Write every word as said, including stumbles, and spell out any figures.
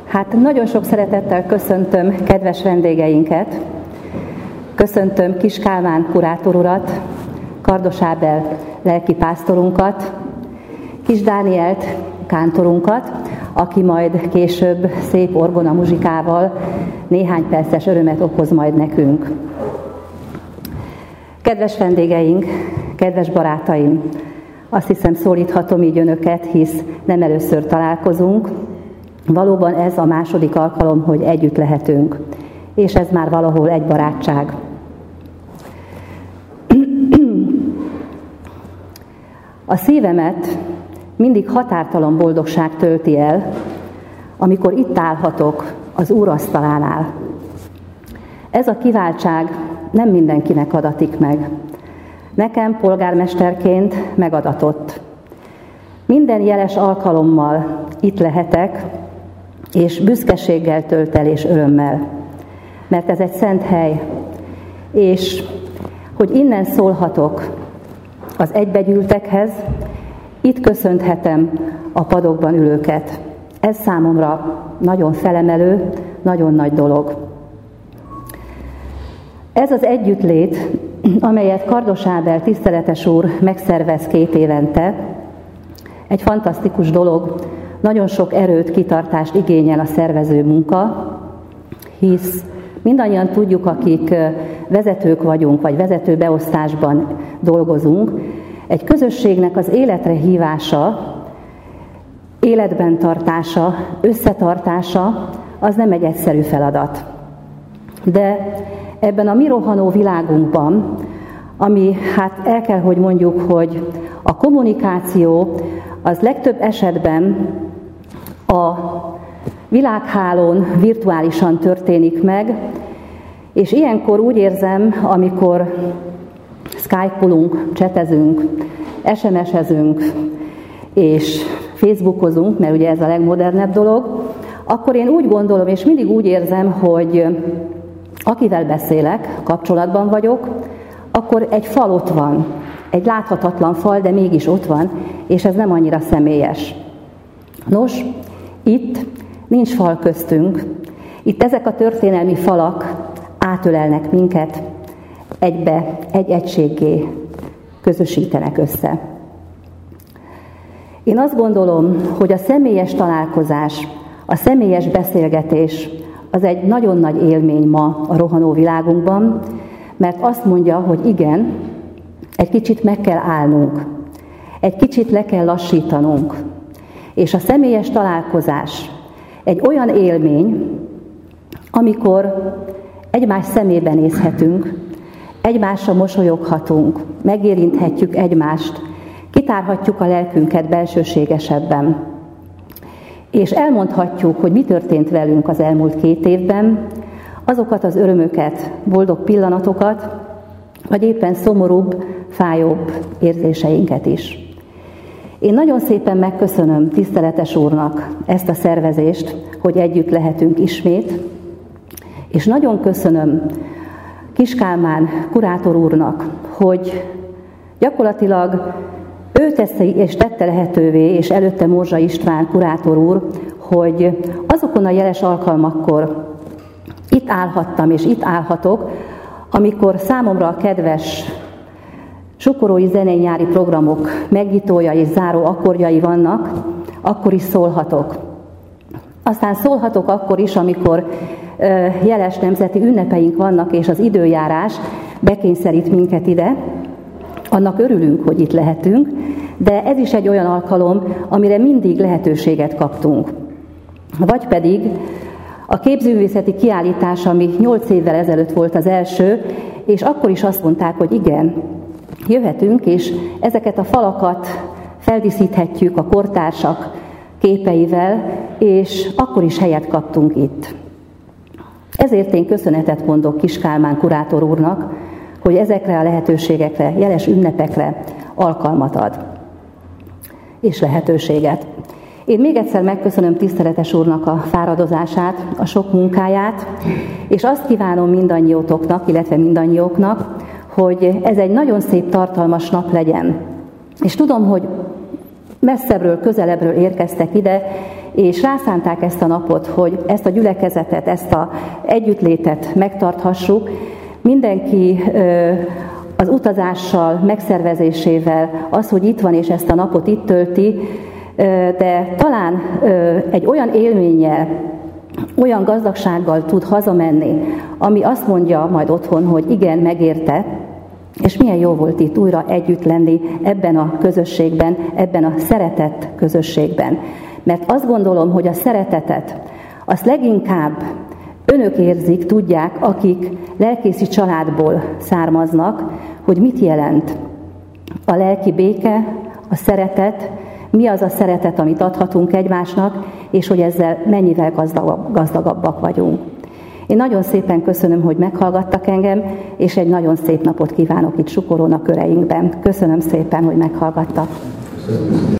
Hát nagyon sok szeretettel köszöntöm kedves vendégeinket. Köszöntöm Kis Kálmán kurátor urat, Kardos Ábel lelkipásztorunkat, Kis Dánielt kántorunkat, aki majd később szép orgona muzsikával néhány perces örömet okoz majd nekünk. Kedves vendégeink, kedves barátaim, azt hiszem szólíthatom így önöket, hisz nem először találkozunk. Valóban ez a második alkalom, hogy együtt lehetünk, és ez már valahol egy barátság. A szívemet mindig határtalan boldogság tölti el, amikor itt állhatok az Úr asztalánál. Ez a kiváltság nem mindenkinek adatik meg. Nekem polgármesterként megadatott. Minden jeles alkalommal itt lehetek, és büszkeséggel tölt el és örömmel, mert ez egy szent hely, és hogy innen szólhatok az egybegyűltekhez, itt köszönhetem a padokban ülőket. Ez számomra nagyon felemelő, nagyon nagy dolog. Ez az együttlét, amelyet Kardos Ábel tiszteletes úr megszervez két évente, egy fantasztikus dolog, nagyon sok erőt, kitartást igényel a szervező munka, hisz mindannyian tudjuk, akik vezetők vagyunk, vagy vezetőbeosztásban dolgozunk, egy közösségnek az életre hívása, életben tartása, összetartása, az nem egy egyszerű feladat. De ebben a mi rohanó világunkban, ami, hát el kell, hogy mondjuk, hogy a kommunikáció az legtöbb esetben a világhálón virtuálisan történik meg, és ilyenkor úgy érzem, amikor Skype-olunk, csetezünk, es em es-ezünk, és Facebookozunk, mert ugye ez a legmodernebb dolog, akkor én úgy gondolom, és mindig úgy érzem, hogy akivel beszélek, kapcsolatban vagyok, akkor egy fal ott van, egy láthatatlan fal, de mégis ott van, és ez nem annyira személyes. Nos, itt nincs fal köztünk, itt ezek a történelmi falak átölelnek minket, egybe, egy egységgé közösítenek össze. Én azt gondolom, hogy a személyes találkozás, a személyes beszélgetés az egy nagyon nagy élmény ma a rohanó világunkban, mert azt mondja, hogy igen, egy kicsit meg kell állnunk, egy kicsit le kell lassítanunk, és a személyes találkozás egy olyan élmény, amikor egymás szemébe nézhetünk, egymásra mosolyoghatunk, megérinthetjük egymást, kitárhatjuk a lelkünket belsőségesebben, és elmondhatjuk, hogy mi történt velünk az elmúlt két évben, azokat az örömöket, boldog pillanatokat, vagy éppen szomorúbb, fájóbb érzéseinket is. Én nagyon szépen megköszönöm tiszteletes úrnak ezt a szervezést, hogy együtt lehetünk ismét, és nagyon köszönöm Kis Kálmán kurátor úrnak, hogy gyakorlatilag ő teszi és tette lehetővé, és előtte Morzsa István kurátor úr, hogy azokon a jeles alkalmakkor itt állhattam, és itt állhatok, amikor számomra a kedves sukorói zenei nyári programok megnyitója és záró akkordjai vannak, akkor is szólhatok. Aztán szólhatok akkor is, amikor jeles nemzeti ünnepeink vannak, és az időjárás bekényszerít minket ide. Annak örülünk, hogy itt lehetünk, de ez is egy olyan alkalom, amire mindig lehetőséget kaptunk. Vagy pedig a képzőművészeti kiállítás, ami nyolc évvel ezelőtt volt az első, és akkor is azt mondták, hogy igen, jöhetünk, és ezeket a falakat feldíszíthetjük a kortársak képeivel, és akkor is helyet kaptunk itt. Ezért én köszönetet mondok Kis Kálmán kurátor úrnak, hogy ezekre a lehetőségekre, jeles ünnepekre alkalmat ad, és lehetőséget. Én még egyszer megköszönöm tiszteletes úrnak a fáradozását, a sok munkáját, és azt kívánom mindannyiótoknak, illetve mindannyióknak, hogy ez egy nagyon szép, tartalmas nap legyen. És tudom, hogy messzebbről, közelebbről érkeztek ide, és rászánták ezt a napot, hogy ezt a gyülekezetet, ezt az együttlétet megtarthassuk. Mindenki az utazással, megszervezésével, az, hogy itt van és ezt a napot itt tölti, de talán egy olyan élménnyel, olyan gazdagsággal tud hazamenni, ami azt mondja majd otthon, hogy igen, megérte, és milyen jó volt itt újra együtt lenni ebben a közösségben, ebben a szeretett közösségben. Mert azt gondolom, hogy a szeretetet, azt leginkább önök érzik, tudják, akik lelkészi családból származnak, hogy mit jelent a lelki béke, a szeretet, mi az a szeretet, amit adhatunk egymásnak, és hogy ezzel mennyivel gazdagabb, gazdagabbak vagyunk. Én nagyon szépen köszönöm, hogy meghallgattak engem, és egy nagyon szép napot kívánok itt Sukoron a köreinkben. Köszönöm szépen, hogy meghallgattak.